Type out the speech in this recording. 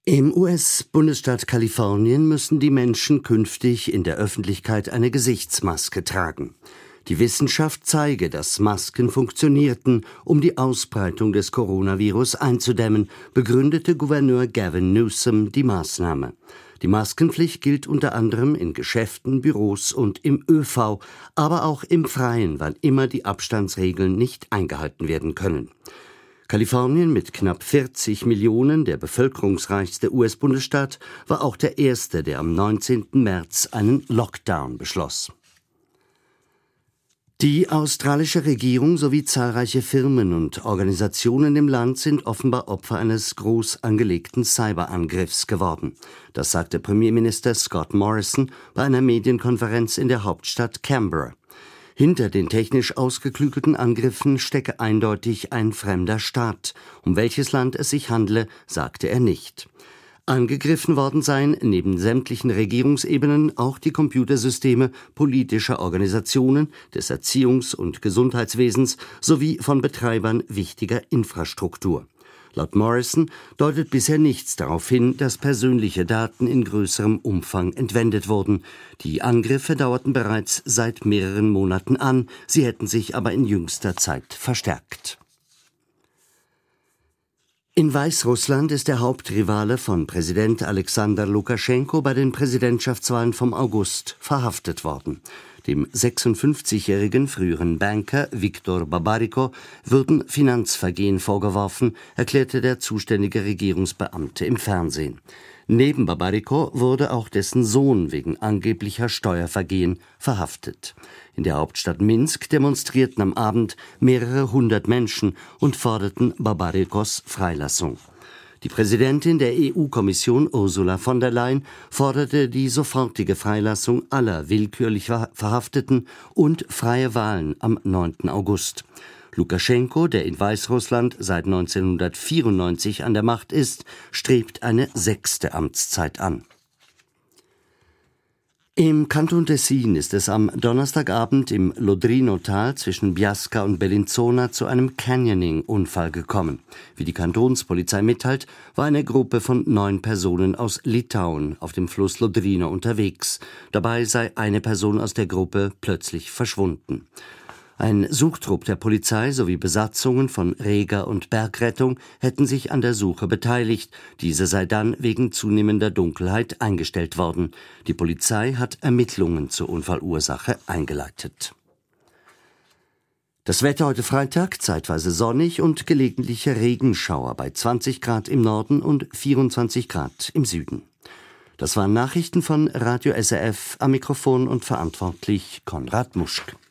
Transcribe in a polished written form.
Im US-Bundesstaat Kalifornien müssen die Menschen künftig in der Öffentlichkeit eine Gesichtsmaske tragen. Die Wissenschaft zeige, dass Masken funktionierten, um die Ausbreitung des Coronavirus einzudämmen, begründete Gouverneur Gavin Newsom die Maßnahme. Die Maskenpflicht gilt unter anderem in Geschäften, Büros und im ÖV, aber auch im Freien, weil immer die Abstandsregeln nicht eingehalten werden können. Kalifornien mit knapp 40 Millionen, der bevölkerungsreichste US-Bundesstaat, war auch der erste, der am 19. März einen Lockdown beschloss. Die australische Regierung sowie zahlreiche Firmen und Organisationen im Land sind offenbar Opfer eines groß angelegten Cyberangriffs geworden. Das sagte Premierminister Scott Morrison bei einer Medienkonferenz in der Hauptstadt Canberra. Hinter den technisch ausgeklügelten Angriffen stecke eindeutig ein fremder Staat. Um welches Land es sich handle, sagte er nicht. Angegriffen worden seien neben sämtlichen Regierungsebenen auch die Computersysteme politischer Organisationen, des Erziehungs- und Gesundheitswesens sowie von Betreibern wichtiger Infrastruktur. Laut Morrison deutet bisher nichts darauf hin, dass persönliche Daten in größerem Umfang entwendet wurden. Die Angriffe dauerten bereits seit mehreren Monaten an, sie hätten sich aber in jüngster Zeit verstärkt. In Weißrussland ist der Hauptrivale von Präsident Alexander Lukaschenko bei den Präsidentschaftswahlen vom August verhaftet worden. Dem 56-jährigen früheren Banker Viktor Babariko würden Finanzvergehen vorgeworfen, erklärte der zuständige Regierungsbeamte im Fernsehen. Neben Babariko wurde auch dessen Sohn wegen angeblicher Steuervergehen verhaftet. In der Hauptstadt Minsk demonstrierten am Abend mehrere hundert Menschen und forderten Babarikos Freilassung. Die Präsidentin der EU-Kommission Ursula von der Leyen forderte die sofortige Freilassung aller willkürlich Verhafteten und freie Wahlen am 9. August. Lukaschenko, der in Weißrussland seit 1994 an der Macht ist, strebt eine 6. Amtszeit an. Im Kanton Tessin ist es am Donnerstagabend im Lodrino-Tal zwischen Biasca und Bellinzona zu einem Canyoning-Unfall gekommen. Wie die Kantonspolizei mitteilt, war eine Gruppe von 9 Personen aus Litauen auf dem Fluss Lodrino unterwegs. Dabei sei eine Person aus der Gruppe plötzlich verschwunden. Ein Suchtrupp der Polizei sowie Besatzungen von Reger- und Bergrettung hätten sich an der Suche beteiligt. Diese sei dann wegen zunehmender Dunkelheit eingestellt worden. Die Polizei hat Ermittlungen zur Unfallursache eingeleitet. Das Wetter heute Freitag, zeitweise sonnig und gelegentliche Regenschauer bei 20 Grad im Norden und 24 Grad im Süden. Das waren Nachrichten von Radio SRF, am Mikrofon und verantwortlich Konrad Muschk.